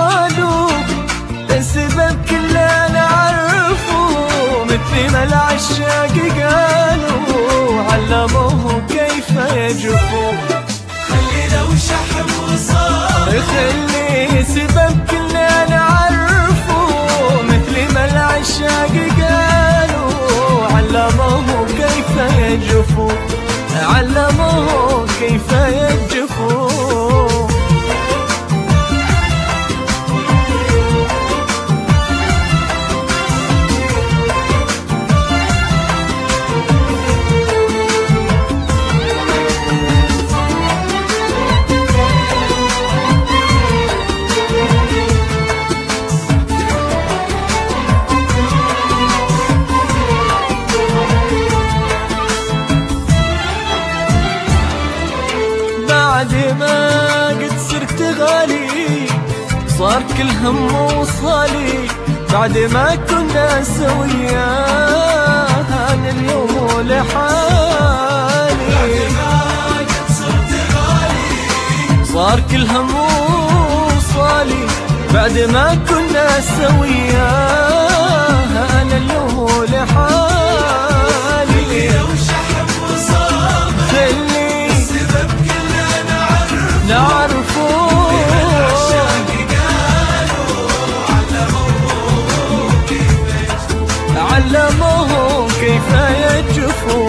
قالوا السبب كله نعرفه، مثل ما العشاق قالوا علموه كيف يجفو. خلينا وشحم وصار خلي سبب كله نعرفه، مثل ما العشاق قالوا علموه كيف يجفو، علموه كيف يجفو. بعد ما قد صرت غالي صار كل هم وصالي، بعد ما كنا سويا أنا اليوم لحالي. بعد ما قد صرت غالي صار كل هم وصالي، بعد ما كنا سويا أنا اليوم لحالي. خلينا وشحم وصار خلي السبب كله نعرفه، العشاق قالوا علموه كيف يجفو. علموه كيف يجفو.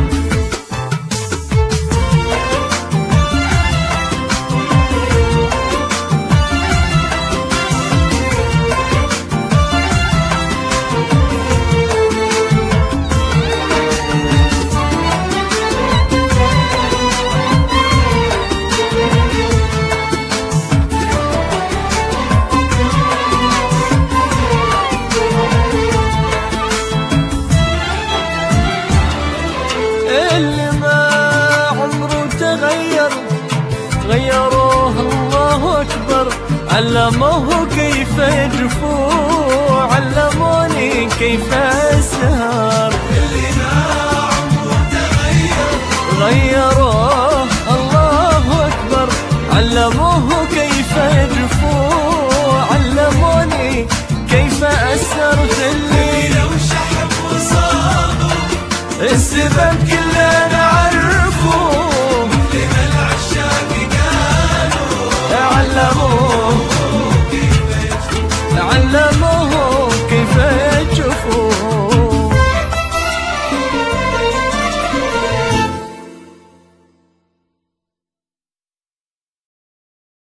اللي ما عمره تغير غيروه الله أكبر، علموه كيف يجفو، علموني كيف أسهر. اللي ما عمره تغير غيروه الله أكبر، علموه كيف يجفو، علموني كيف أسهر. خلينا وشحم وصار السبب